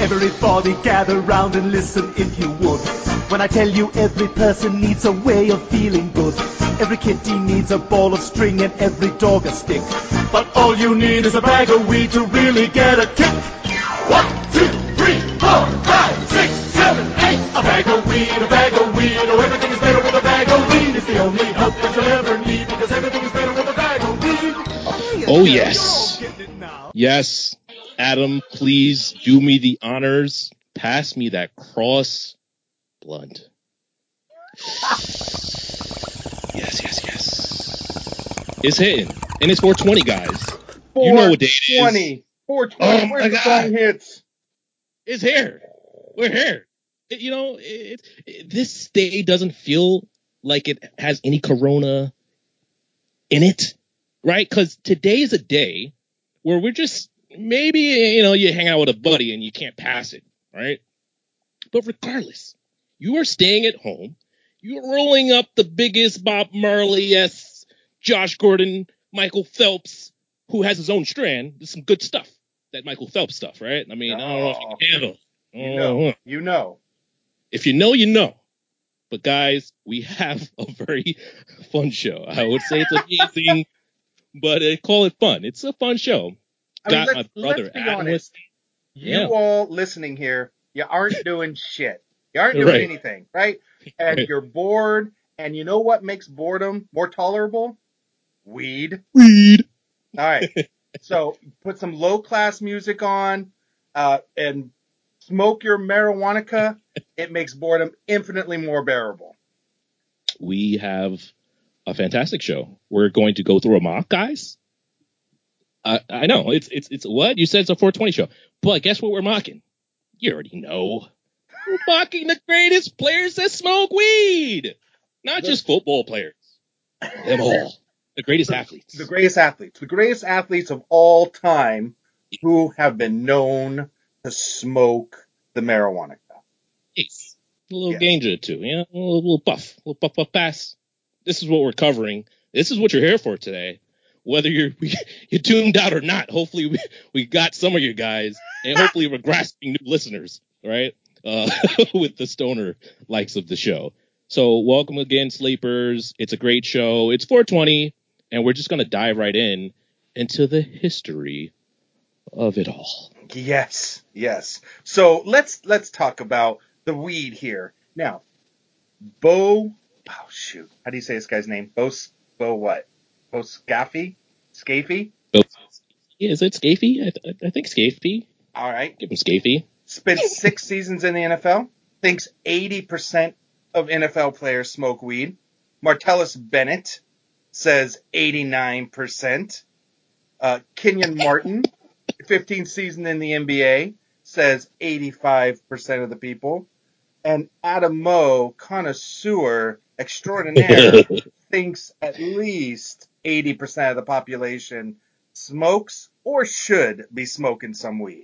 Everybody gather round and listen if you would. When I tell you every person needs a way of feeling good. Every kitty needs a ball of string and every dog a stick. But all you need is a bag of weed to really get a kick. 1, 2, 3, 4, 5, 6, 7, 8. A bag of weed, a bag of weed. Oh, everything is better with a bag of weed. It's the only help that you'll ever need because everything is better with a bag of weed. Oh, yes. Yes. Adam, please do me the honors. Pass me that cross blunt. Yes. It's hitting. And it's 420, guys. You know what day it is. 420. Oh, Where's my the God. song hits? It's here. We're here. This day doesn't feel like it has any corona in it, right? Because today is a day where we're just, maybe, you hang out with a buddy and you can't pass it, right? But regardless, you are staying at home. You're rolling up the biggest Bob Marley-esque Josh Gordon, Michael Phelps, who has his own strand. There's some good stuff, that Michael Phelps stuff, right? I mean, I don't know if you can handle it. You know. If you know, you know. But guys, we have a very fun show. I would say it's amazing, but call it fun. It's a fun show. Let's be honest. You all listening here, you aren't doing shit. You aren't doing anything, right? And you're bored. And you know what makes boredom more tolerable? Weed. All right. So put some low-class music on and smoke your marijuana. It makes boredom infinitely more bearable. We have a fantastic show. We're going to go through a mock, guys. I know it's what you said. It's a 420 show, but guess what we're mocking? You already know. We're mocking the greatest players that smoke weed, not just football players. Them all, the greatest athletes. The greatest athletes of all time who have been known to smoke the marijuana. Yes. A little ganja too, a little puff pass. This is what we're covering. This is what you're here for today. Whether you're tuned out or not, hopefully we got some of you guys, and hopefully we're grasping new listeners, right? With the stoner likes of the show. So welcome again, sleepers. It's a great show. It's 420, and we're just gonna dive right into the history of it all. Yes. So let's talk about the weed here. Now, how do you say this guy's name? Bo what? Bo Scafie? Scafie? Is it Scafie? I think Scafie. All right. Give him Scafie. Spent 6 seasons in the NFL. Thinks 80% of NFL players smoke weed. Martellus Bennett says 89%. Kenyon Martin, 15th season in the NBA, says 85% of the people. And Adam Moe, connoisseur extraordinaire, thinks at least 80% of the population smokes or should be smoking some weed.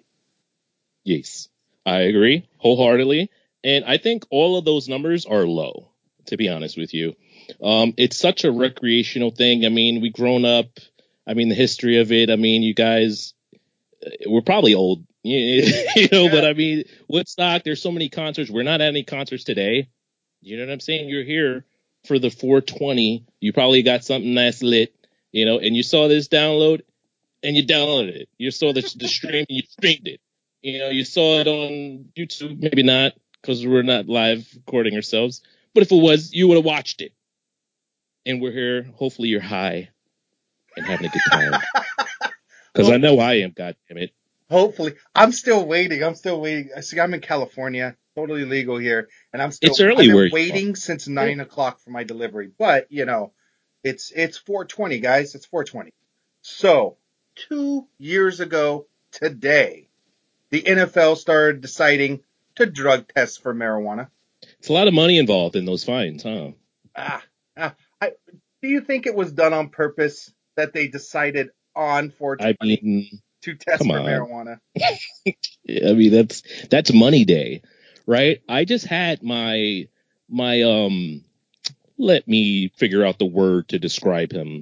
Yes, I agree wholeheartedly. And I think all of those numbers are low, to be honest with you. It's such a recreational thing. I mean, we've grown up. I mean, the history of it. I mean, you guys, we're probably old, but I mean, Woodstock, there's so many concerts. We're not at any concerts today. You know what I'm saying? You're here for the 420. You probably got something nice lit, and you saw this download and you downloaded it. You saw the stream and you streamed it. You saw it on YouTube, maybe not, because we're not live recording ourselves. But if it was, you would have watched it. And we're here. Hopefully you're high and having a good time. Because I know I am, goddammit. Hopefully. I'm still waiting. See, I'm in California, totally legal here. And I've been waiting since 9 o'clock for my delivery. But, it's 420, guys. It's 420. So, 2 years ago today, the NFL started deciding to drug test for marijuana. It's a lot of money involved in those fines, huh? Do you think it was done on purpose that they decided on 420 to test for marijuana? I mean, that's money day, right? I just had my let me figure out the word to describe him.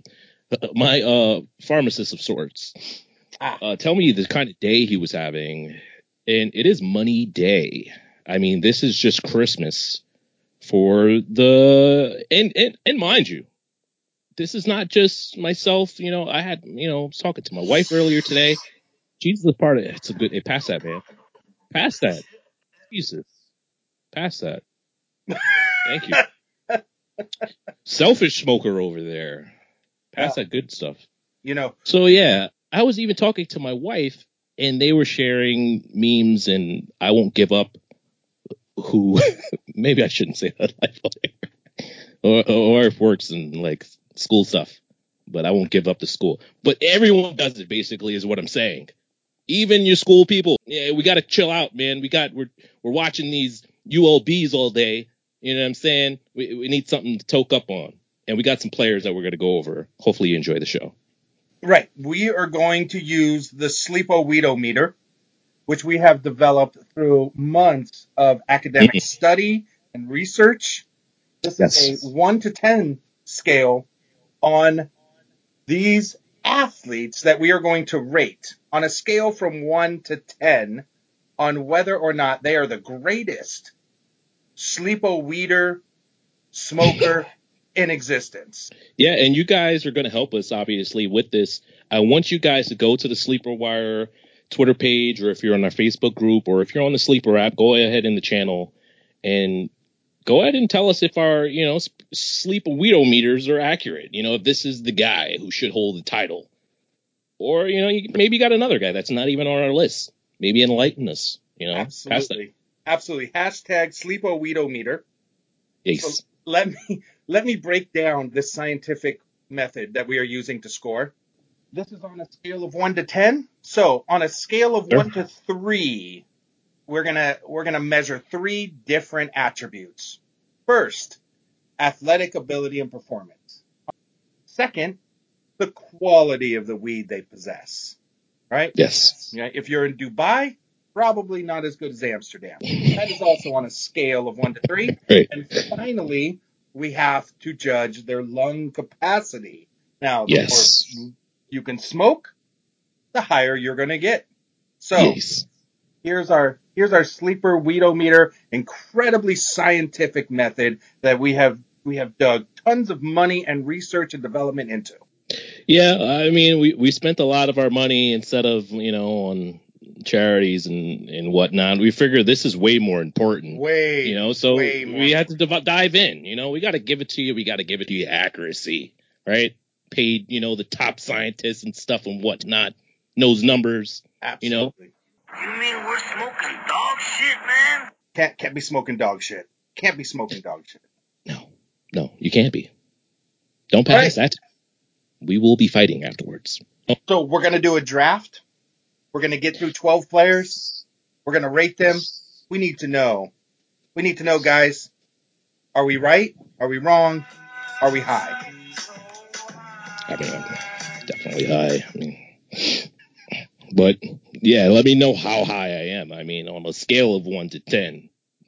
My pharmacist of sorts. Tell me the kind of day he was having. and it is money day. I mean, this is just Christmas for the and mind you, this is not just myself. I had I was talking to my wife earlier today. Jesus is part of it. It's a good. Hey, pass that, man. Pass that. Jesus, pass that. Thank you. Selfish smoker over there. Pass that good stuff. So yeah, I was even talking to my wife, and they were sharing memes, and I won't give up. Who maybe I shouldn't say that or if works in like school stuff, but I won't give up the school. But everyone does it basically, is what I'm saying. Even your school people. Yeah, we got to chill out, man. We're watching these ULBs all day. You know what I'm saying? We need something to toke up on, and we got some players that we're going to go over. Hopefully, you enjoy the show. Right. We are going to use the Sleepo-Weedo-Meter, which we have developed through months of academic study and research. This is a 1 to 10 scale on these athletes that we are going to rate on a scale from 1 to 10 on whether or not they are the greatest sleepo-weeder smoker in existence. Yeah, and you guys are going to help us, obviously, with this. I want you guys to go to the Sleeper Wire Twitter page, or if you're on our Facebook group, or if you're on the Sleeper app, go ahead in the channel and go ahead and tell us if our, sleep-weedo meters are accurate. If this is the guy who should hold the title. Or, maybe you got another guy that's not even on our list. Maybe enlighten us, Absolutely. Absolutely. Hashtag Sleepo-Weedo-Meter. Yes. So let me break down this scientific method that we are using to score. This is on a scale of 1 to 10. So on a scale of 1 to 3, we're gonna measure 3 different attributes. First, athletic ability and performance. Second, the quality of the weed they possess. Right? Yes. Yeah, if you're in Dubai, probably not as good as Amsterdam. That is also on a scale of 1 to 3. Right. And finally, we have to judge their lung capacity. Now, the more you can smoke, the higher you're going to get. So here's our Sleeper-Weedo-Meter, incredibly scientific method that we have dug tons of money and research and development into. Yeah, I mean, we spent a lot of our money instead of, on charities and whatnot. We figure this is way more important. So we had to dive in. We got to give it to you. We got to give it to you accuracy, right? Paid, the top scientists and stuff and whatnot, knows numbers. Absolutely. You mean we're smoking dog shit, man? Can't be smoking dog shit. Can't be smoking dog shit. No, you can't be. Don't pass that. We will be fighting afterwards. So we're going to do a draft. We're going to get through 12 players. We're going to rate them. We need to know. We need to know, guys, are we right? Are we wrong? Are we high? I mean, definitely high. But yeah, let me know how high I am. I mean, on a scale of 1 to 10,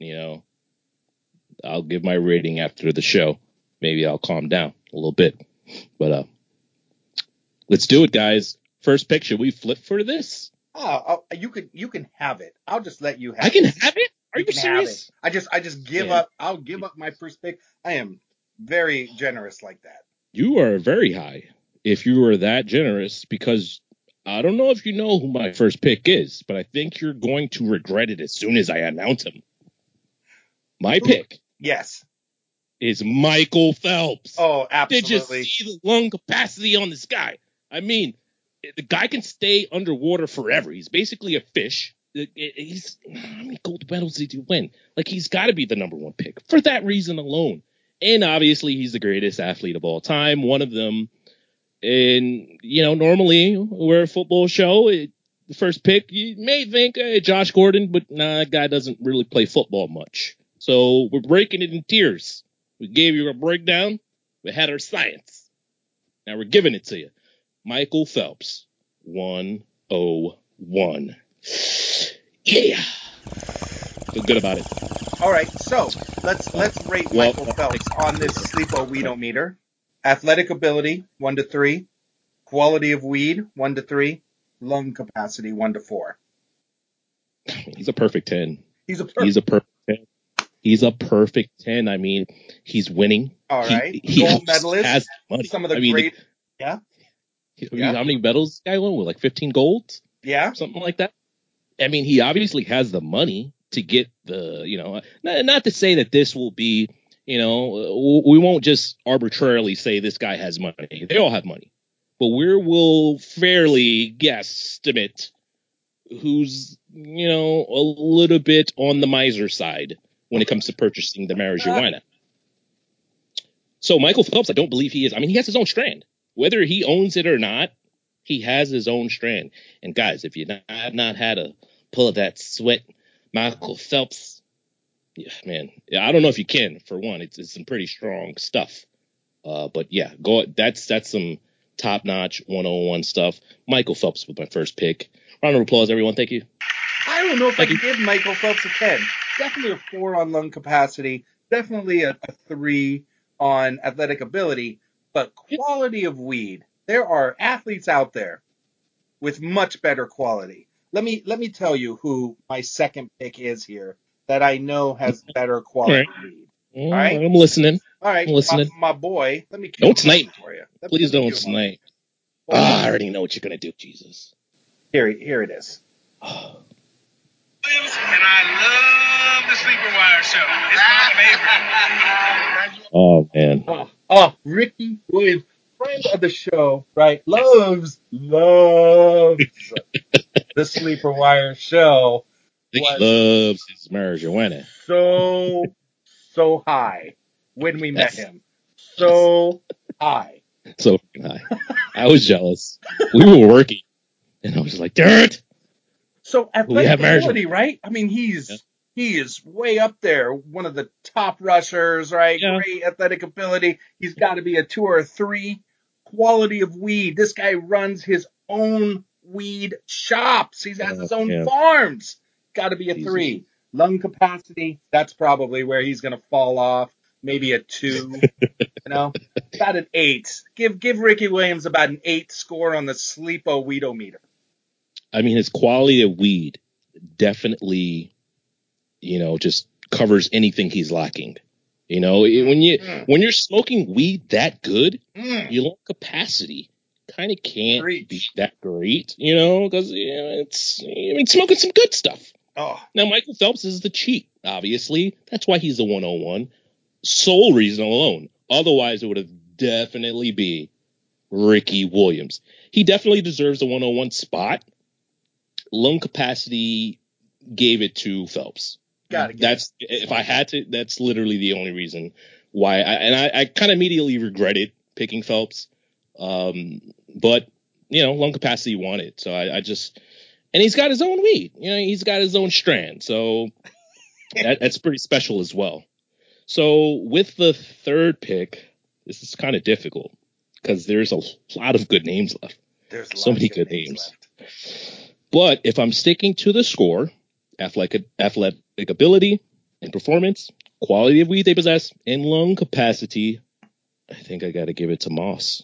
I'll give my rating after the show. Maybe I'll calm down a little bit. But let's do it, guys. First pick, should we flip for this? Oh, you can have it. I'll just let you have it. I can have it? Are you serious? I just give up. I'll give up my first pick. I am very generous like that. You are very high if you are that generous, because I don't know if you know who my first pick is, but I think you're going to regret it as soon as I announce him. My pick. Yes. Is Michael Phelps. Oh, absolutely. Did you see the lung capacity on this guy? I mean, the guy can stay underwater forever. He's basically a fish. How many gold medals did he win? Like, he's got to be the number 1 pick for that reason alone. And obviously, he's the greatest athlete of all time, one of them. And, normally we're a football show. The first pick, you may think Josh Gordon, but that guy doesn't really play football much. So we're breaking it in tiers. We gave you a breakdown. We had our science. Now we're giving it to you. Michael Phelps, 101. Yeah. Feel good about it. All right, so let's rate Michael Phelps on this Sleepo-Weedo-Meter. Athletic ability, 1 to 3. Quality of weed, 1 to 3. Lung capacity, 1 to 4. He's a perfect 10. He's a He's a perfect 10. He's a perfect 10. I mean, he's winning. All right. He Gold also medalist. has money. Some of the I mean, great. Yeah. how many medals this guy won with? Like 15 golds? Yeah. Something like that. I mean, he obviously has the money to get not to say that this will be, we won't just arbitrarily say this guy has money. They all have money. But will fairly guesstimate who's, a little bit on the miser side when it comes to purchasing the marijuana. So Michael Phelps, I don't believe he is. I mean, he has his own strand. Whether he owns it or not, he has his own strand. And guys, if you have not had a pull of that sweat, Michael Phelps, yeah, man, I don't know if you can. For one, it's some pretty strong stuff. But yeah, that's some top notch 101 stuff. Michael Phelps was my first pick. Round of applause, everyone. Thank you. I don't know if I can give Michael Phelps a 10. Definitely a 4 on lung capacity. Definitely a 3 on athletic ability. But quality of weed. There are athletes out there with much better quality. Let me tell you who my second pick is here that I know has better quality weed. All right? I'm listening. All right. I'm listening. My boy. Let me cue Don't him snipe for you. Please don't snipe. I already know what you're going to do, Jesus. Here it is. And I love the Sleeper Wire show. It's my favorite. Oh, man. Ricky Williams, friend of the show, right? Loves the Sleeper Wire show. He loves his marijuana. So high when we met him. So high. So high. I was jealous. We were working, and I was just like, dirt. So athletic ability, right? I mean, he is way up there. One of the top rushers, right? Yeah. Great athletic ability. He's got to be a 2 or a 3. Quality of weed. This guy runs his own weed shops. He has his own farms. Got to be a 3. Lung capacity. That's probably where he's going to fall off. Maybe a 2. About an 8. Give Ricky Williams about an 8 score on the Sleepo Weedometer. I mean, his quality of weed definitely, just covers anything he's lacking. When you're smoking weed that good, your lung capacity kind of can't be that great, because it's smoking some good stuff. Oh. Now, Michael Phelps is the cheat, obviously. That's why he's the 101. Sole reason alone. Otherwise, it would have definitely be Ricky Williams. He definitely deserves the 101 spot. Lung capacity gave it to Phelps. If I had to, that's literally the only reason why. I kind of immediately regretted picking Phelps. But lung capacity won it. So and he's got his own weed. He's got his own strand. So that's pretty special as well. So with the third pick, this is kind of difficult because there's a lot of good names left. There's so many good names left. But if I'm sticking to the score, athletic ability and performance, quality of weed they possess, and lung capacity, I think I got to give it to Moss.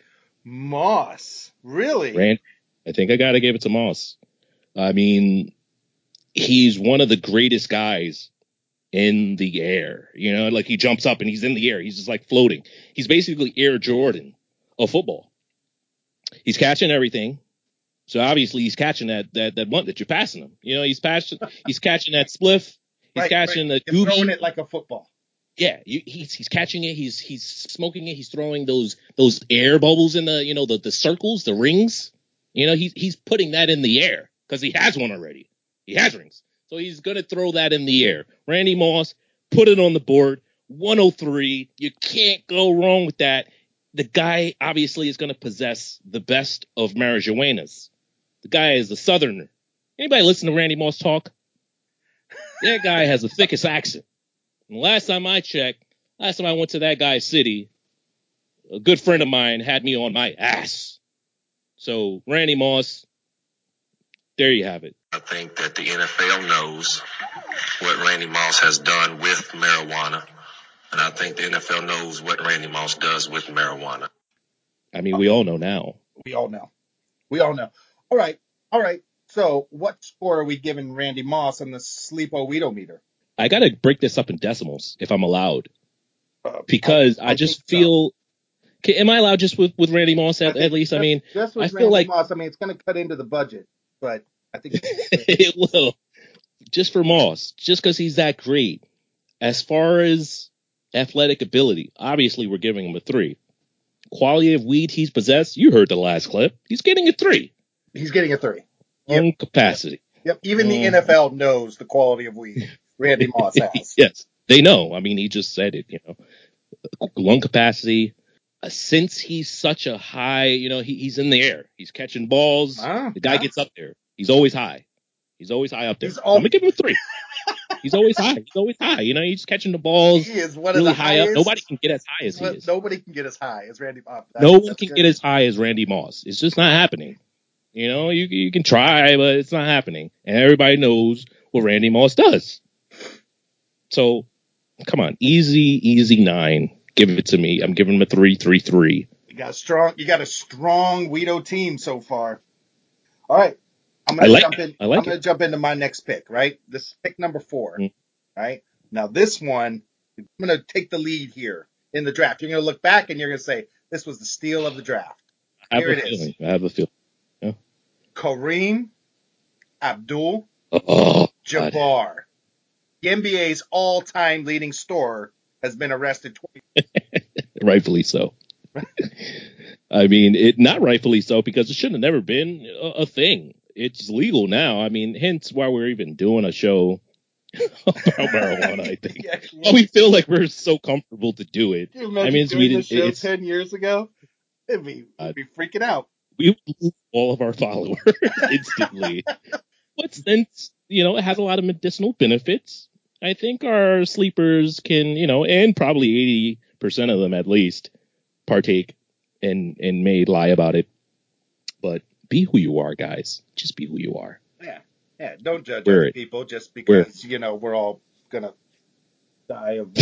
Moss? Really? Rand, I think I got to give it to Moss. I mean, he's one of the greatest guys in the air. Like he jumps up and he's in the air. He's just like floating. He's basically Air Jordan of football. He's catching everything. So obviously he's catching that blunt that you're passing him. He's catching that spliff. He's catching the doobie. Throwing it like a football. Yeah, he's catching it. He's smoking it. He's throwing those air bubbles in the the circles, the rings. He's putting that in the air because he has one already. He has rings, so he's gonna throw that in the air. Randy Moss, put it on the board. 103. You can't go wrong with that. The guy obviously is gonna possess the best of marijuanas. The guy is a Southerner. Anybody listen to Randy Moss talk? That guy has the thickest accent. And last time I went to that guy's city, a good friend of mine had me on my ass. So, Randy Moss, there you have it. I think that the NFL knows what Randy Moss has done with marijuana. And I think the NFL knows what Randy Moss does with marijuana. I mean, we all know now. We all know. All right. So, what score are we giving Randy Moss on the Sleepo-Weedometer? I got to break this up in decimals if I'm allowed, because I think just so. feel. Am I allowed just with Randy Moss at least? Just, I mean, just with I feel Randy like Moss, I mean, it's going to cut into the budget, but I think it will. Just for Moss, just because he's that great. As far as athletic ability, obviously we're giving him a 3. Quality of weed he's possessed, you heard the last clip. He's getting a 3. he's getting a 3. Lung capacity. Yep. Even the NFL knows the quality of weed Randy Moss has. Yes, they know. I mean, he just said it. Lung capacity. Since he's such a high, he's in the air. He's catching balls. The guy gets up there. He's always high. He's always high up there. I'm gonna give him a 3. He's always high. He's always high. He's catching the balls. He is one really of the high highest. up. Nobody can get as high as he is. Nobody can get as high as Randy Moss. No one can get as high as Randy Moss. It's just not happening. You can try, but it's not happening. And everybody knows what Randy Moss does. So, come on, easy 9. Give it to me. I'm giving him a 3. You got a strong Weedo team so far. All right. I'm I like gonna jump into my next pick, right? This is pick number 4. Right? Now this one, I'm gonna take the lead here in the draft. You're gonna look back and you're gonna say, this was the steal of the draft. Here it is. I have a feeling. Yeah. Kareem Abdul Jabbar. The NBA's all-time leading scorer has been arrested twice. Rightfully so. I mean, not rightfully so, because it should have never been a thing. It's legal now. I mean, hence why we're even doing a show about marijuana, I think. We feel like we're so comfortable to do it. I mean, doing this show 10 years ago, we'd be freaking out. We would lose all of our followers instantly. But since, it has a lot of medicinal benefits, I think our sleepers can, and probably 80% of them at least, partake and may lie about it. But be who you are, guys. Just be who you are. Yeah. Don't judge other people just because, we're all going to die of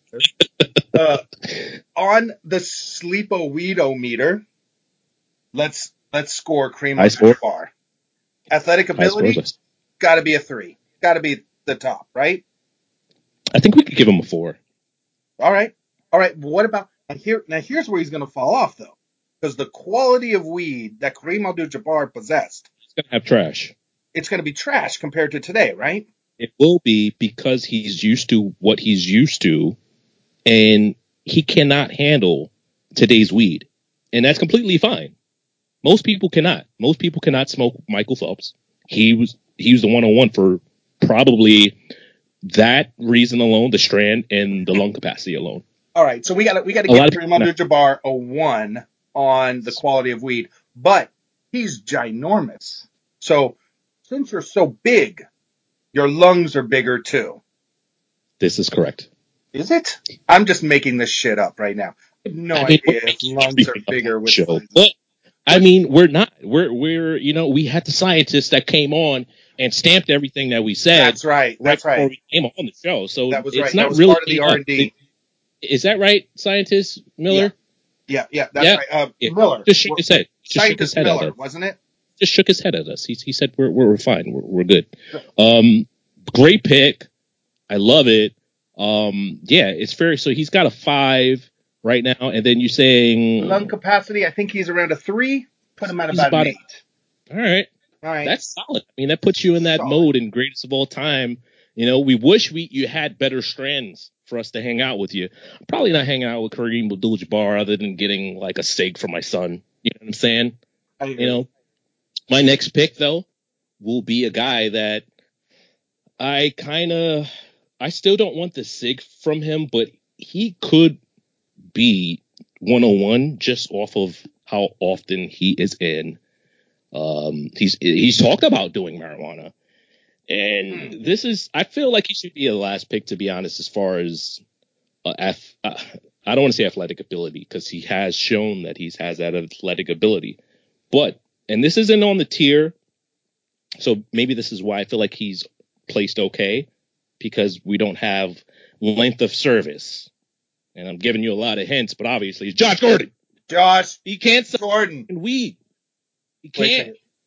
on the Sleepo-Weedometer, let's score Kareem Abdul-Jabbar. Athletic ability, got to be a 3. Got to be the top, right? I think we could give him a 4. All right. What about here's where he's going to fall off, though. Because the quality of weed that Kareem Abdul-Jabbar possessed, it's going to have trash. It's going to be trash compared to today, right? It will be, because he's used to what he's used to, and he cannot handle today's weed. And that's completely fine. Most people cannot. Most people cannot smoke Michael Phelps. He was the 101 for probably that reason alone, the strand and the lung capacity alone. All right, so we got to give Kareem Abdul-Jabbar a 1 on the quality of weed, but he's ginormous. So since you're so big, your lungs are bigger too. This is correct. Is it? I'm just making this shit up right now. I have no idea if lungs are bigger with show. But, I mean, we're not. We're we had the scientists that came on and stamped everything that we said. That's right. Before we came on the show. So that was it's right. not that was really part of the R&D. Is that right, scientist Miller? Yeah, that's right. Miller. Just shook his head. Scientist Miller, wasn't it? Just shook his head at us. He said we're fine. We're good. Great pick. I love it. It's fair. So he's got a 5 right now, and then you're saying lung capacity. I think he's around a 3. Put him at about an 8. All right. That's solid. I mean, that puts you in that mode in greatest of all time. We wish you had better strands for us to hang out with you. I'm probably not hanging out with Kareem Abdul-Jabbar other than getting like a steak for my son. You know what I'm saying? My next pick though will be a guy that I still don't want the sig from him, but he could be 101 just off of how often he is in. He's talked about doing marijuana. And I feel like he should be a last pick, to be honest, as far as I don't want to say athletic ability, because he has shown that he has that athletic ability. But, and this isn't on the tier, so maybe this is why I feel like he's placed okay, because we don't have length of service. And I'm giving you a lot of hints, but obviously it's Josh Gordon. Josh. He can't Gordon. weed. He can't.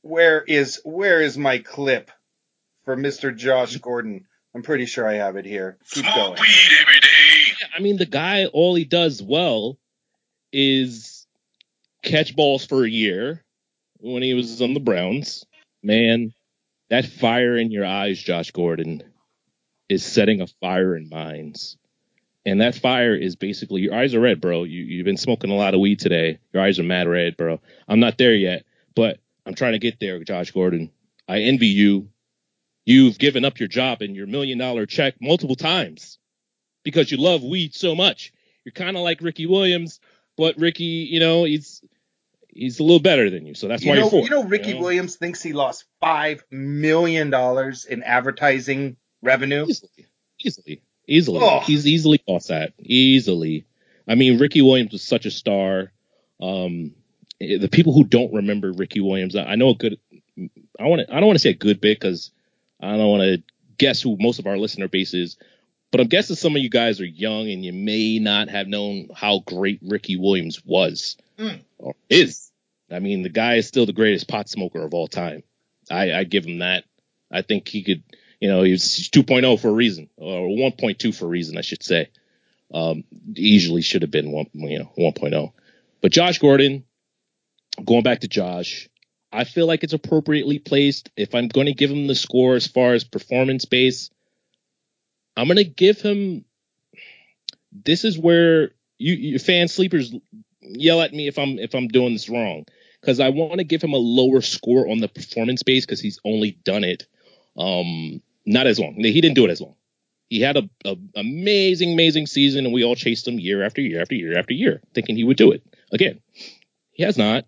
Where is my clip for Mr. Josh Gordon? I'm pretty sure I have it here. Keep going. Weed every day. I mean, the guy, all he does well is catch balls for a year when he was on the Browns. Man, that fire in your eyes, Josh Gordon, is setting a fire in minds. And that fire is basically, your eyes are red, bro. You've been smoking a lot of weed today. Your eyes are mad red, bro. I'm not there yet, but I'm trying to get there, Josh Gordon. I envy you. You've given up your job and your $1 million check multiple times because you love weed so much. You're kind of like Ricky Williams, but Ricky, he's a little better than you. So that's why you're for. Ricky Williams thinks he lost $5 million in advertising revenue. Easily. Oh. He's easily lost that. Easily. I mean, Ricky Williams was such a star. The people who don't remember Ricky Williams, I know a good. I don't want to say a good bit because I don't want to guess who most of our listener base is. But I'm guessing some of you guys are young and you may not have known how great Ricky Williams was or is. I mean, the guy is still the greatest pot smoker of all time. I give him that. I think he could, he's 2.0 for a reason, or 1.2 for a reason, I should say. Easily should have been 1.0. But Josh Gordon, going back to Josh, I feel like it's appropriately placed. If I'm going to give him the score as far as performance base, I'm going to give him. This is where you fan sleepers yell at me if I'm doing this wrong, because I want to give him a lower score on the performance base because he's only done it not as long. He didn't do it as long. He had a amazing season, and we all chased him year after year after year after year, thinking he would do it again. He has not.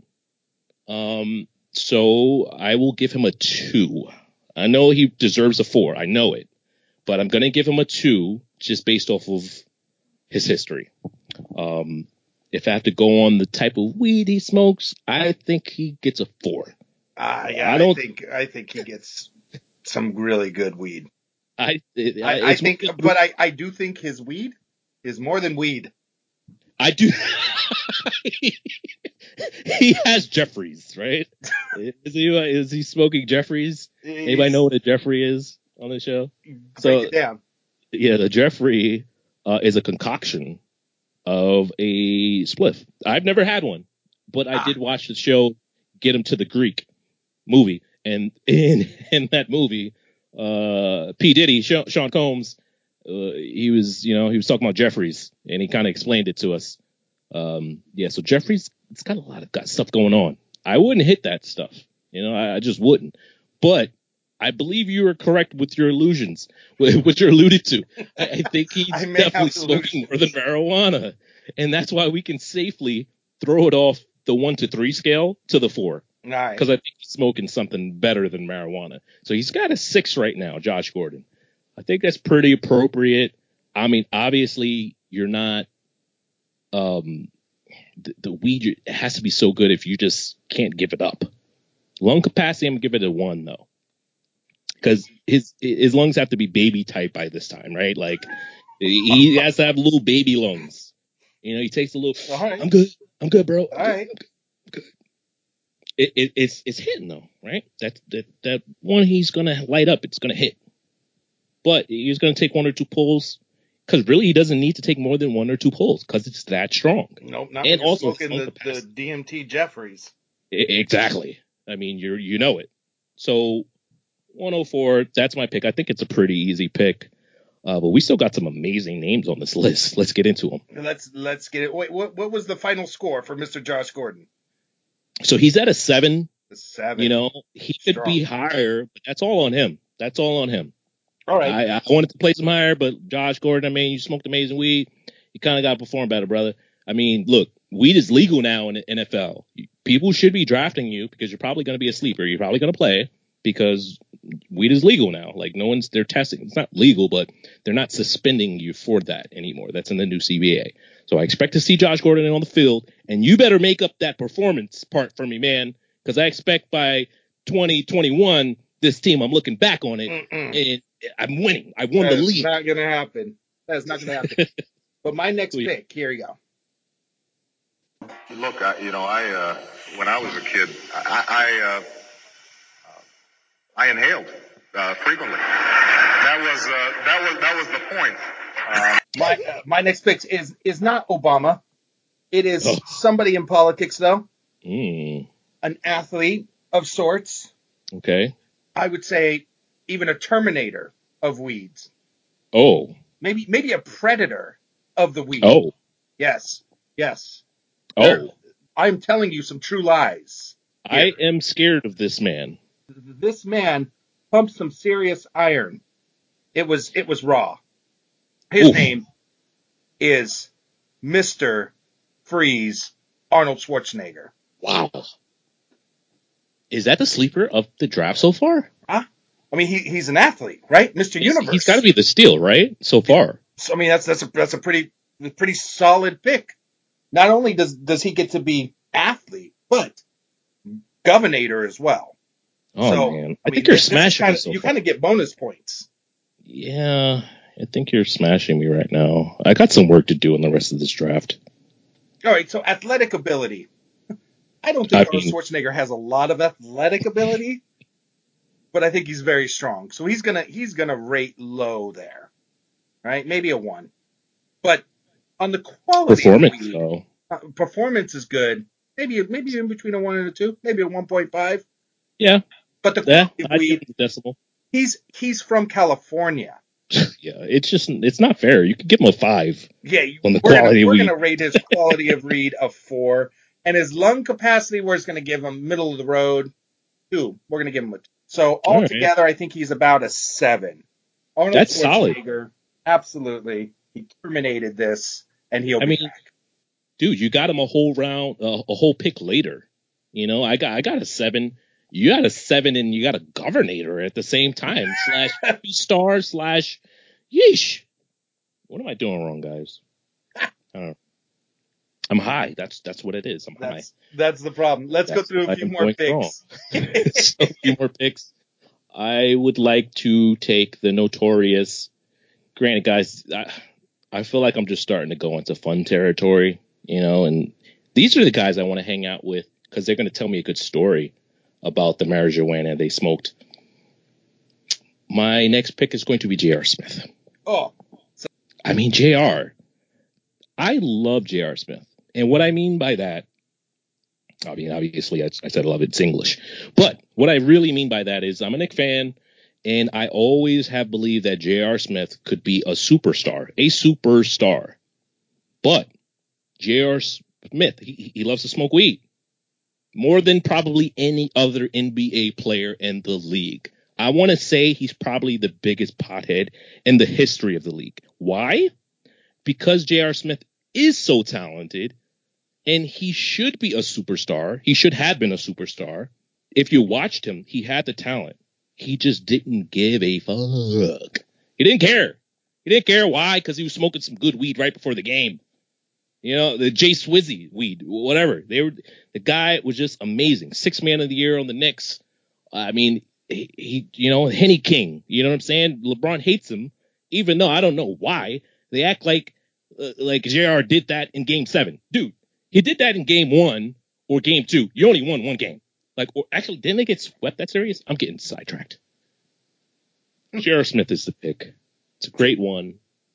So I will give him a 2. I know he deserves a 4. I know it. But I'm going to give him a 2 just based off of his history. If I have to go on the type of weed he smokes, I think he gets a 4. I think he gets some really good weed. I do think his weed is more than weed. I do. He has Jeffries, right? Is he smoking Jeffries? Anybody know what a Jeffrey is on the show? Break it down. Yeah, the Jeffrey is a concoction of a spliff. I've never had one, but I did watch the show Get Him to the Greek movie, and in that movie, P. Diddy, Sean Combs, he was talking about Jeffries, and he kind of explained it to us. So Jeffries, it's got a lot of stuff going on. I wouldn't hit that stuff, I just wouldn't. But I believe you are correct with your illusions, what you're alluded to. I think he's definitely smoking more than marijuana, and that's why we can safely throw it off the 1 to 3 scale to the 4. Nice. Because I think he's smoking something better than marijuana. So he's got a 6 right now, Josh Gordon. I think that's pretty appropriate. I mean, obviously, you're not. The weed has to be so good if you just can't give it up. Lung capacity, I'm gonna give it a 1 though, because his lungs have to be baby type by this time, right? Like he has to have little baby lungs. He takes a little. Right. I'm good, bro. I'm good. It's hitting though, right? That one he's gonna light up. It's gonna hit, but he's gonna take 1 or 2 pulls. Because really, he doesn't need to take more than 1 or 2 pulls because it's that strong. Nope, not and when you're also smoking the DMT Jeffries. Exactly. I mean, you know it. So 104, that's my pick. I think it's a pretty easy pick. But we still got some amazing names on this list. Let's get into them. Let's get it. Wait, what was the final score for Mr. Josh Gordon? So he's at a 7. A 7. He could be higher, but that's all on him. All right. I wanted to place him higher, but Josh Gordon, I mean, you smoked amazing weed. You kind of got to perform better, brother. I mean, look, weed is legal now in the NFL. People should be drafting you because you're probably going to be a sleeper. You're probably going to play because weed is legal now. Like they're testing. It's not legal, but they're not suspending you for that anymore. That's in the new CBA. So I expect to see Josh Gordon on the field, and you better make up that performance part for me, man, because I expect by 2021, this team, I'm looking back on it, and I'm winning. I won the league. That's not going to happen. That's not going to happen. But my next pick, here you go. Look, when I was a kid, I inhaled frequently. That was the point. My next pick is not Obama. It Oh. is somebody in politics, though. Mm. An athlete of sorts. Okay. I would say even a terminator of weeds. Oh. Maybe a predator of the weed. Oh. Yes. Oh. I'm telling you some true lies. I am scared of this man. This man pumped some serious iron. It was raw. His Oof. name is Mr. Freeze Arnold Schwarzenegger. Wow. Is that the sleeper of the draft so far? Huh? I mean, he's an athlete, right? Mr. Universe. He's got to be the steal, right? So far. So, I mean, that's a pretty solid pick. Not only does he get to be athlete, but governor as well. Oh, so, man. I think you're smashing me so you far. kind of get bonus points. Yeah, I think you're smashing me right now. I got some work to do in the rest of this draft. All right, so athletic ability. I don't think Arnold Schwarzenegger has a lot of athletic ability, but I think he's very strong. So he's gonna rate low there, right? Maybe a 1. But on the quality Performance, of weed, though. Performance is good. Maybe in between a 1 and a 2, maybe a 1.5. Yeah. But the quality of I'd give weed, him a decimal. he's from California. Yeah, it's not fair. You could give him a 5. Yeah, on the quality we're weed. gonna rate his quality of weed a 4, and his lung capacity we're just gonna give him middle of the road 2. We're gonna give him a 2. So altogether, I think he's about a 7. Arnold That's solid. Schwarzenegger, absolutely, he terminated this, and he'll be back. Dude, you got him a whole round, a whole pick later. You know, I got a 7. You got a 7, and you got a governor at the same time. / star / yeesh. What am I doing wrong, guys? I don't know. I'm high. That's what it is. I'm high. That's the problem. Let's go through a few more picks. So a few more picks. I would like to take the notorious. Granted, guys, I feel like I'm just starting to go into fun territory, you know, and these are the guys I want to hang out with because they're going to tell me a good story about the marijuana they smoked. My next pick is going to be J.R. Smith. Oh. I mean, J.R. I love J.R. Smith. And what I mean by that, I mean, obviously, I said I love it. It's English. But what I really mean by that is I'm a Knicks fan, and I always have believed that J.R. Smith could be a superstar. But J.R. Smith, he loves to smoke weed more than probably any other NBA player in the league. I want to say he's probably the biggest pothead in the history of the league. Why? Because J.R. Smith is so talented, and he should be a superstar. He should have been a superstar. If you watched him, he had the talent. He just didn't give a fuck. He didn't care. He didn't care. Why? Because he was smoking some good weed right before the game. You know, the Jay Swizzy weed, whatever. The guy was just amazing. 6th man of the year on the Knicks. I mean, he you know, Henny King. You know what I'm saying? LeBron hates him, even though I don't know why. They act like JR did that in Game 7. Dude, he did that in Game 1 or Game 2. You only won one game. Or actually, didn't they get swept that series? I'm getting sidetracked. J.R. Smith is the pick. It's a great one.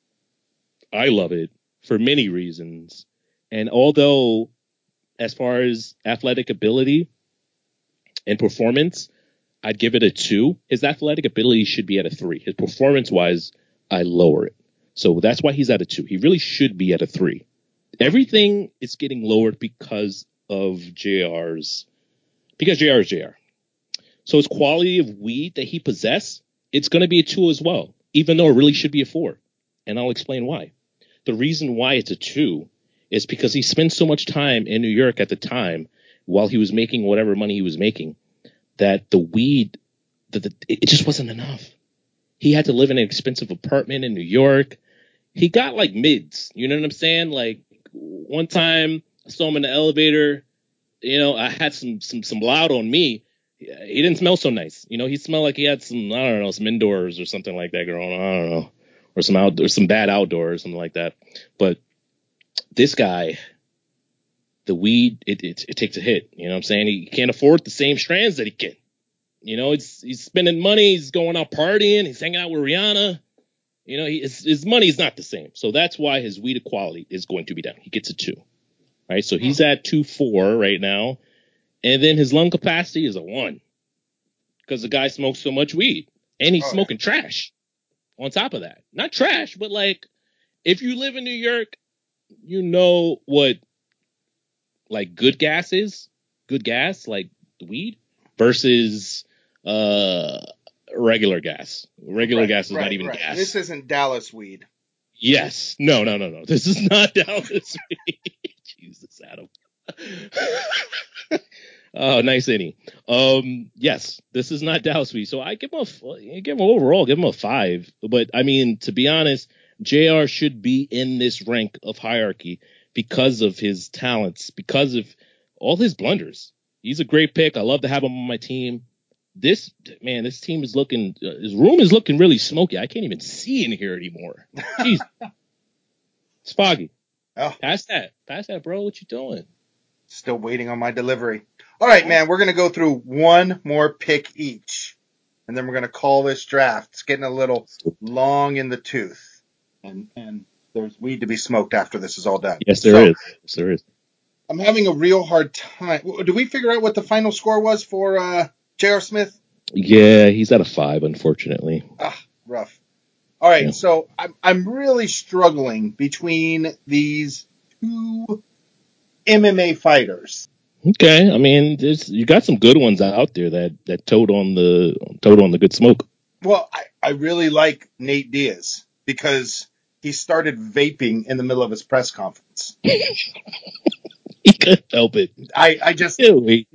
I love it for many reasons. And although, as far as athletic ability and performance, I'd give it a 2. His athletic ability should be at a 3. His performance-wise, I lower it. So that's why he's at a 2. He really should be at a 3. Everything is getting lowered because of JR is JR. So his quality of weed that he possesses, it's going to be a 2 as well, even though it really should be a 4. And I'll explain why. The reason why it's a 2 is because he spent so much time in New York at the time while he was making whatever money he was making that the weed, it just wasn't enough. He had to live in an expensive apartment in New York. He got like mids, you know what I'm saying? Like one time I saw him in the elevator, you know, I had some loud on me. He didn't smell so nice. You know, he smelled like he had some, I don't know, some indoors or something like that going on. I don't know. Or some bad outdoors, something like that. But this guy, the weed, it takes a hit. You know what I'm saying? He can't afford the same strands that he can. You know, he's spending money. He's going out partying. He's hanging out with Rihanna. You know, his money is not the same. So that's why his weed quality is going to be down. He gets a 2. Right. So he's at 2.4 right now. And then his lung capacity is a 1 because the guy smokes so much weed and he's smoking trash on top of that. Not trash, but like if you live in New York, you know what like good gas is. Good gas, like weed versus regular gas. Regular gas is not even gas. This isn't Dallas weed. Yes. No. This is not Dallas weed. Jesus, Adam. Oh, nice inning. Yes, this is not Dallas weed. So I give him a 5. But I mean, to be honest, JR should be in this rank of hierarchy because of his talents, because of all his blunders. He's a great pick. I love to have him on my team. This team is looking, his room is looking really smoky. I can't even see in here anymore. Jeez. It's foggy. Oh. Pass that, bro. What you doing? Still waiting on my delivery. All right, man, we're going to go through one more pick each, and then we're going to call this draft. It's getting a little long in the tooth, and there's weed to be smoked after this is all done. Yes, there is. I'm having a real hard time. Did we figure out what the final score was for J.R. Smith? Yeah, he's at a 5, unfortunately. Rough. All right, So I'm really struggling between these 2 MMA fighters. Okay, I mean, you got some good ones out there that toed on the good smoke. Well, I really like Nate Diaz because he started vaping in the middle of his press conference. He couldn't help it. I just, you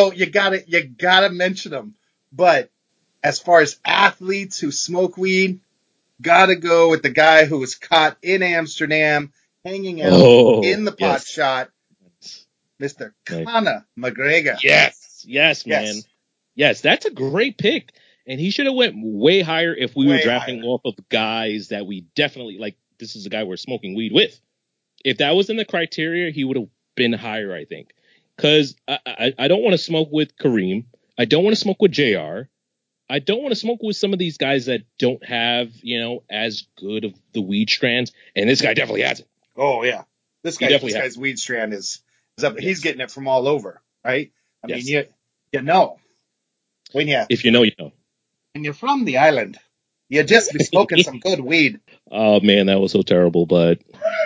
gotta mention him. But as far as athletes who smoke weed, gotta go with the guy who was caught in Amsterdam hanging out in the pot shot. Mr. Conor McGregor. Yes, man. Yes, that's a great pick. And he should have went way higher if we were drafting off of guys that we definitely, like, this is a guy we're smoking weed with. If that was in the criteria, he would have been higher, I think. Because I don't want to smoke with Kareem. I don't want to smoke with JR. I don't want to smoke with some of these guys that don't have, as good of the weed strands. And this guy definitely has it. Oh, yeah. This guy's weed strand is up. Yes. He's getting it from all over, right? I mean, you know. If you know, you know. When you're from the island, you just be smoking some good weed. Oh, man, that was so terrible. But,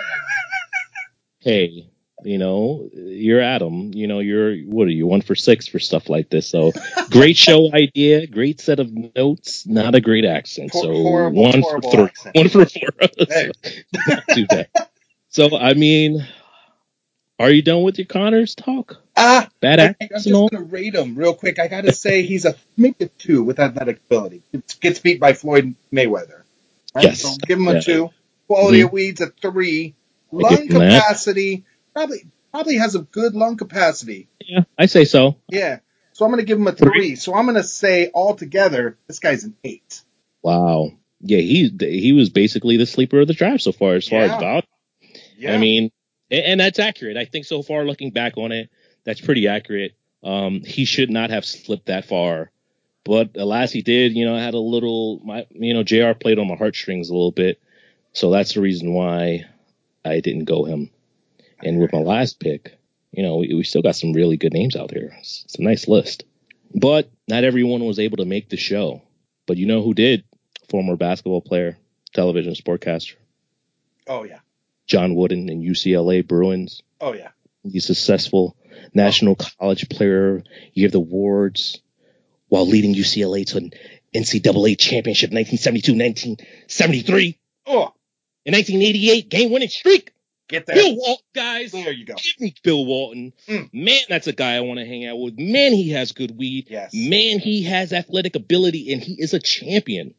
hey, you're Adam. You're, what are you, 1 for 6 for stuff like this. So, great show idea, great set of notes, not a great accent. So, horrible 1 for 3. Accent. 1 for 4. Hey. Not too bad. So, I mean, are you done with your Connors talk? I'm just going to rate him real quick. I got to say he's maybe a 2 with athletic ability. Gets beat by Floyd Mayweather. Right? Yes. So give him a 2. Quality of weeds a 3. Lung capacity, probably has a good lung capacity. Yeah, I say so. Yeah. So I'm going to give him a 3. So I'm going to say altogether, this guy's an 8. Wow. Yeah, he was basically the sleeper of the draft so far as value. Yeah. I mean, and that's accurate. I think so far, looking back on it, that's pretty accurate. He should not have slipped that far, but alas, he did. I had a little, JR played on my heartstrings a little bit, so that's the reason why I didn't go him. And with my last pick, we still got some really good names out here. It's a nice list, but not everyone was able to make the show. But you know who did? Former basketball player, television sportcaster. Oh yeah. John Wooden and UCLA Bruins. Oh yeah. He's successful national college player. You have the awards while leading UCLA to an NCAA championship 1972-1973. Oh. In 1988, game-winning streak. Get that. Bill Walton, guys. There you go. Give me Bill Walton. Man, that's a guy I want to hang out with. Man, he has good weed. Yes. Man, he has athletic ability, and he is a champion.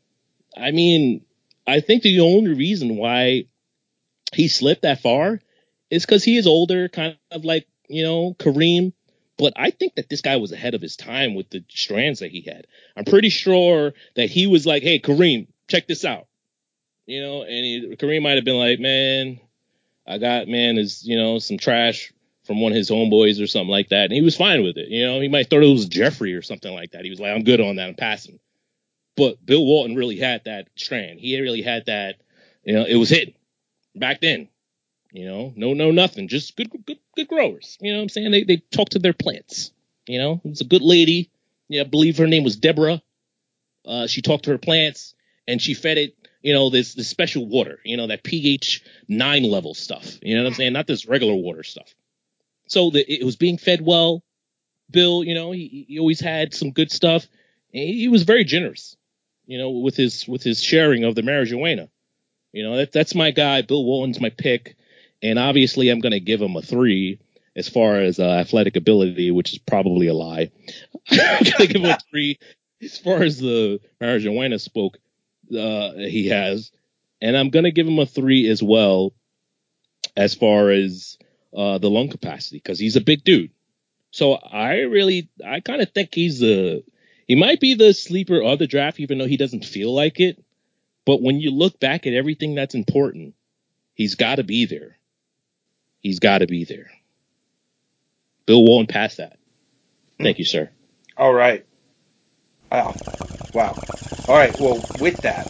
I mean, I think the only reason why he slipped that far is because he is older, kind of like, Kareem. But I think that this guy was ahead of his time with the strands that he had. I'm pretty sure that he was like, hey, Kareem, check this out. Kareem might have been like, man, I got, is, some trash from one of his homeboys or something like that, and he was fine with it. You know, he might thought it was Jeffrey or something like that. He was like, I'm good on that, I'm passing. But Bill Walton really had that strand. He really had that, you know, it was hidden back then. You know, no, nothing. Just good growers. You know what I'm saying? They talk to their plants. You know, it was a good lady. Yeah, I believe her name was Deborah. She talked to her plants and she fed it, you know, this special water, you know, that pH 9 level stuff. You know what I'm saying? Not this regular water stuff. So it was being fed well. Bill, you know, he always had some good stuff. He was very generous, you know, with his sharing of the marijuana. You know, that's my guy. Bill Walton's my pick. And obviously, I'm going to give him a 3 as far as athletic ability, which is probably a lie. I'm going to give him a 3 as far as the marijuana spoke he has. And I'm going to give him a 3 as well as far as the lung capacity, because he's a big dude. So I kind of think he might be the sleeper of the draft, even though he doesn't feel like it. But when you look back at everything that's important, he's got to be there. He's got to be there. Bill Walton passed that. Thank you, sir. All right. Wow. All right. Well, with that.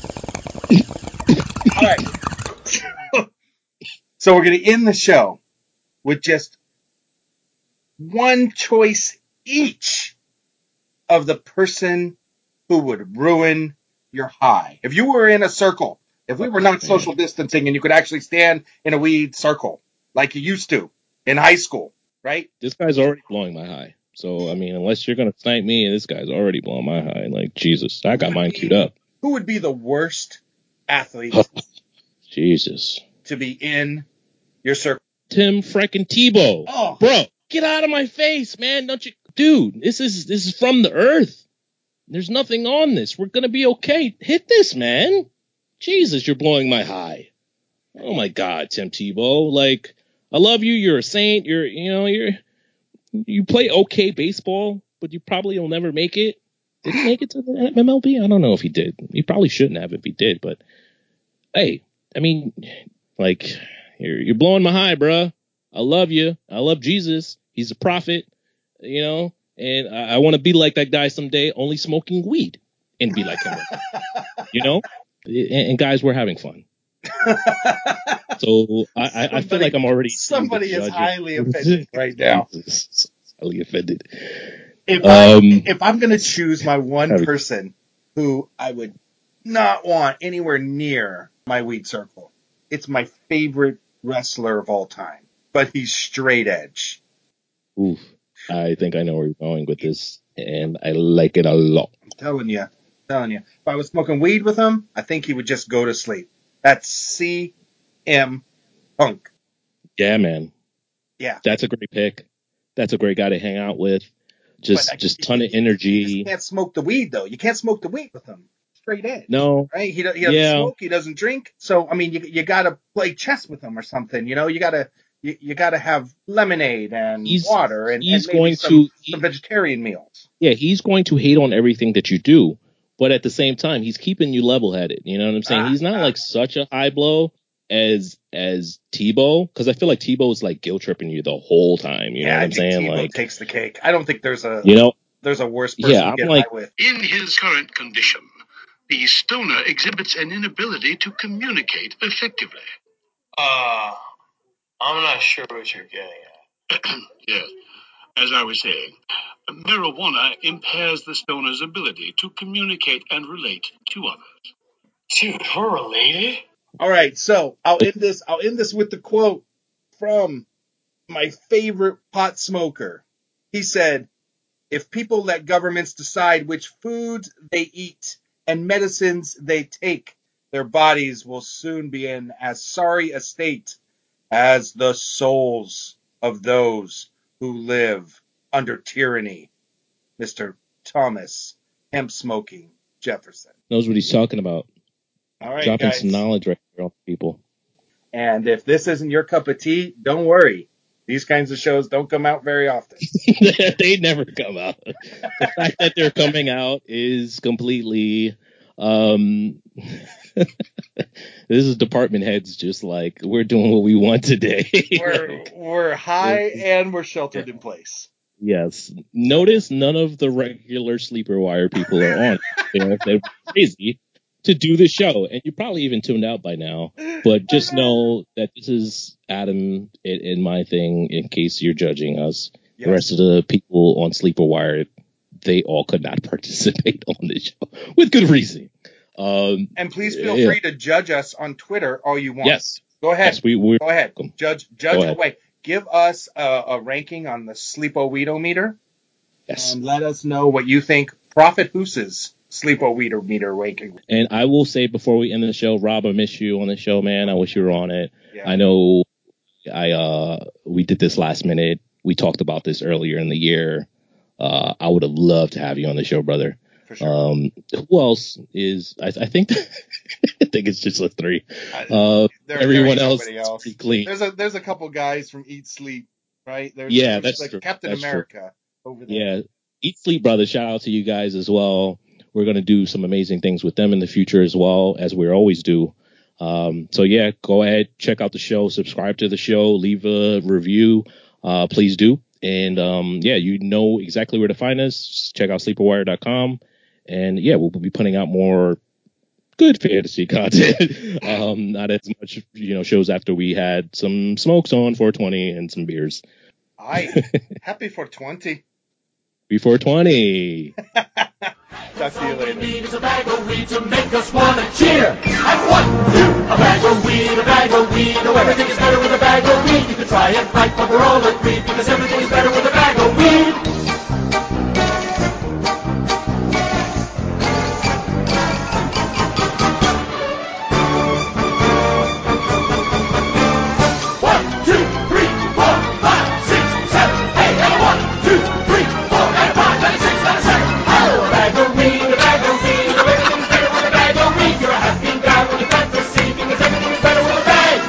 All right. So we're going to end the show with just one choice each of the person who would ruin your high. If you were in a circle, if we were not social distancing and you could actually stand in a weed circle like you used to in high school, right? This guy's already blowing my high. So, I mean, unless you're going to snipe me, this guy's already blowing my high. Like, Jesus, I got mine queued up. Who would be the worst athlete Jesus. to be in your circle? Tim frickin' Tebow. Oh. Bro, get out of my face, man. Don't you? Dude, this is from the earth. There's nothing on this. We're going to be okay. Hit this, man. Jesus, you're blowing my high. Oh, my God, Tim Tebow. Like, I love you. You're a saint. You play okay baseball, but you probably will never make it. Did he make it to the MLB? I don't know if he did. He probably shouldn't have if he did. But, hey, I mean, like, you're blowing my high, bruh. I love you. I love Jesus. He's a prophet, you know. And I want to be like that guy someday, only smoking weed and be like him. You know? And guys, we're having fun. So I feel like I'm already. Somebody is highly offended right now. Highly offended. If I'm going to choose my one person who I would not want anywhere near my weed circle, it's my favorite wrestler of all time, but he's straight edge. Oof. I think I know where you're going with this, and I like it a lot. I'm telling you. If I was smoking weed with him, I think he would just go to sleep. That's CM Punk. Yeah, man. Yeah. That's a great pick. That's a great guy to hang out with. Just ton of energy. You can't smoke the weed, though. You can't smoke the weed with him. Straight edge. No. Right? He doesn't smoke. He doesn't drink. So, I mean, you got to play chess with him or something. You know, you got to have lemonade and water and maybe some vegetarian meals. Yeah, he's going to hate on everything that you do. But at the same time, he's keeping you level-headed. You know what I'm saying? He's not like such a high blow as Tebow, because I feel like Tebow is like guilt tripping you the whole time. You know what I'm saying? Tebow like takes the cake. I don't think there's a worse person to get high with. In his current condition, the stoner exhibits an inability to communicate effectively. I'm not sure what you're getting at. Yes, as I was saying, marijuana impairs the stoner's ability to communicate and relate to others. Dude, we're related? All right, so I'll end this with the quote from my favorite pot smoker. He said, "If people let governments decide which foods they eat and medicines they take, their bodies will soon be in as sorry a state as the souls of those who live under tyranny." Mr. Thomas Hemp Smoking Jefferson knows what he's talking about. All right, dropping guys. some knowledge right here on people. And if this isn't your cup of tea, don't worry. These kinds of shows don't come out very often. They never come out. The fact that they're coming out is completely This is department heads just like we're doing what we want today. We're high and we're sheltered in place. Yes. Notice none of the regular Sleeper Wire people are on. They're crazy to do the show, and you probably even tuned out by now. But just know that this is Adam in my thing. In case you're judging us, Yes. the rest of the people on Sleeper Wire, they all could not participate on this show with good reason. And please feel free to judge us on Twitter all you want. Yes. Go ahead. Yes, we're Go ahead. welcome. Judge Go ahead. away. Give us a ranking on the Sleepo-Weedo-meter. Yes. And let us know what you think Prophet Hoose's Sleepo-Weedo-meter ranking. And I will say before we end the show, Rob, I miss you on the show, man. I wish you were on it. Yeah. I know we did this last minute. We talked about this earlier in the year. I would have loved to have you on the show, brother. For sure. Who else is? I think I think it's just the three. There's Everyone else nobody is pretty clean. There's a couple guys from Eat Sleep, right? There's That's like true. Captain That's America over there. Yeah, Eat Sleep Brothers. Shout out to you guys as well. We're gonna do some amazing things with them in the future as well, as we always do. So yeah, go ahead, check out the show, subscribe to the show, leave a review. Please do. And yeah, you know exactly where to find us. Just check out sleeperwire.com. And yeah, we'll be putting out more good fantasy content. Not as much, shows after we had some smokes on 420 and some beers. Happy 420. Before 20. Talk to you later. All we need is a bag of weed to make us want to cheer. And 1, 2, a bag of weed, a bag of weed. Oh, everything is better with a bag of weed. You can try and fight, but we're all agreed because everything is better with a bag of weed.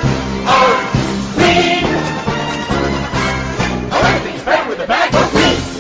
Oh, everything's better with a bag of weed.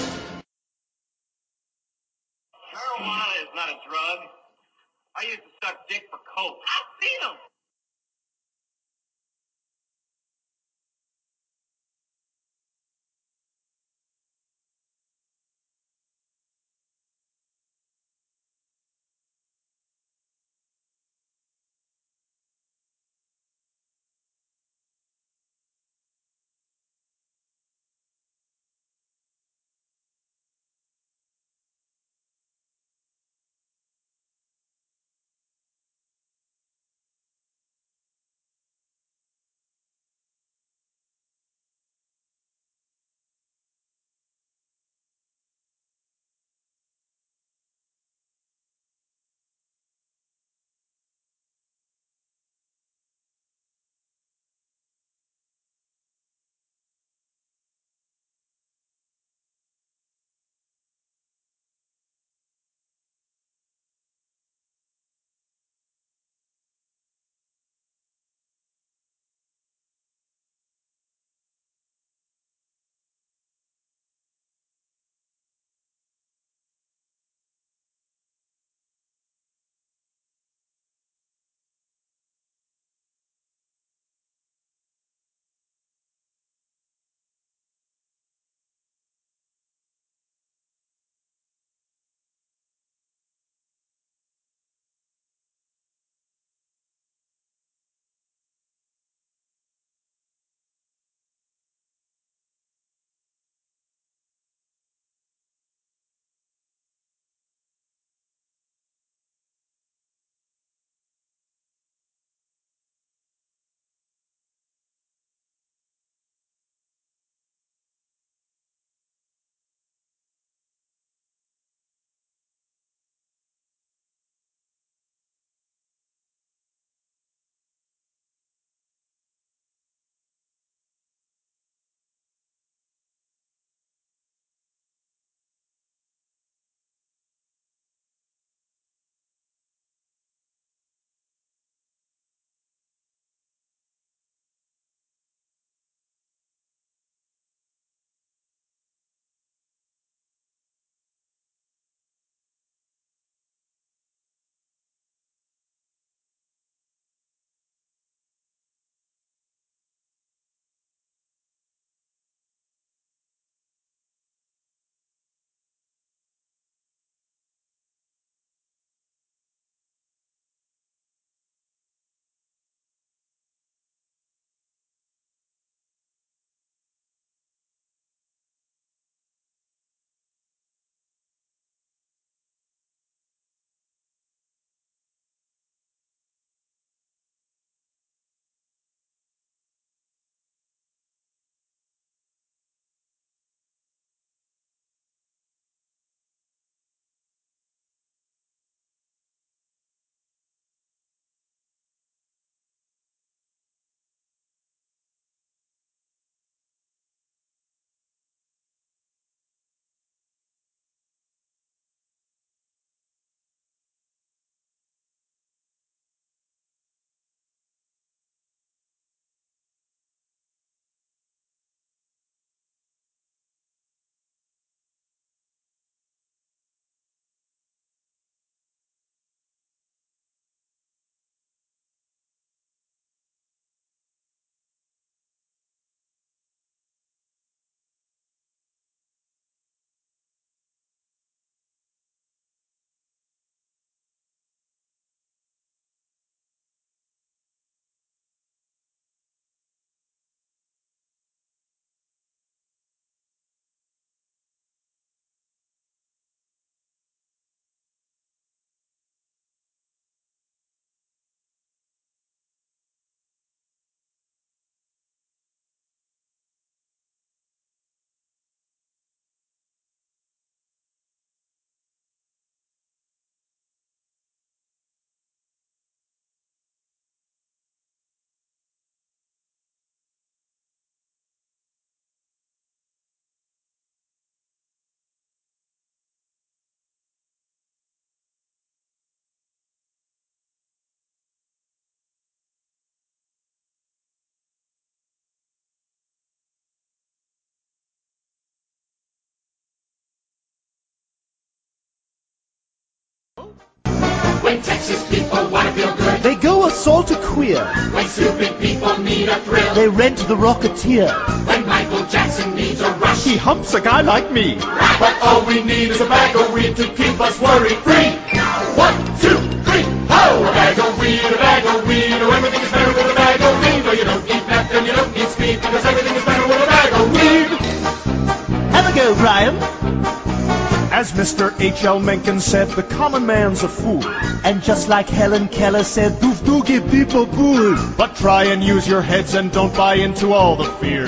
When Texas people want to feel good, they go assault a queer. When stupid people need a thrill, they rent the Rocketeer. When Michael Jackson needs a rush, he humps a guy like me. But all we need is a bag of weed to keep us worry-free. 1, 2, 3, ho! A bag of weed, oh, everything is better with a bag of weed. No, you don't need meth and you don't need speed, because everything is better with a bag of weed. Have a go, Brian. As Mr. H.L. Mencken said, the common man's a fool. And just like Helen Keller said, doof do give people cool. But try and use your heads and don't buy into all the fear.